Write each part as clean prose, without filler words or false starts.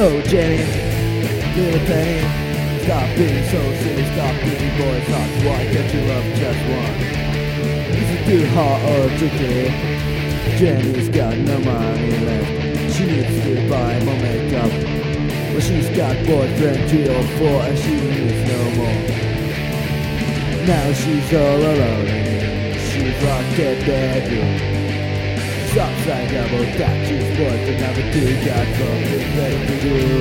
Oh Jenny, little Penny, stop being so silly, stop being boys hearts. Why can't you love just one? Is it too hot or tricky? Jenny's got no money left. She needs to buy more makeup, but she's got boyfriend 3 or 4 and she needs no more. Now she's all alone. She's locked in bedroom. She's upside double that she's boyfriend number 2 got something better to do.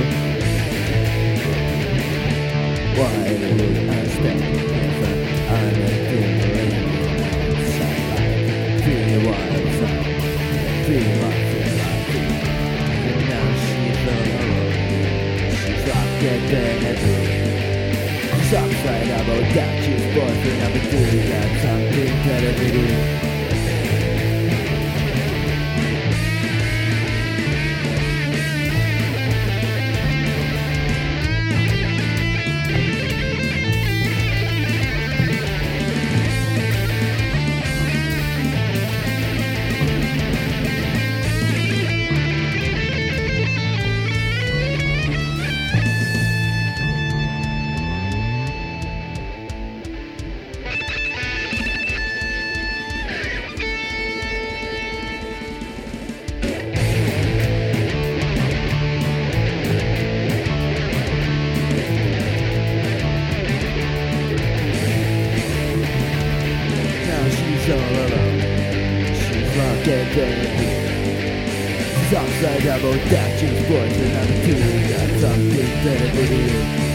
Why would I stand if I'm a thing outside life? Feel what I'm saying. Feel what I feel. And now she's alone. She's locked in bedroom. She's upside double that she's boyfriend number 2 got something better to do. She's all alone. She's locked in bed. She's upside double that she's boyfriend number 2 got something better to do.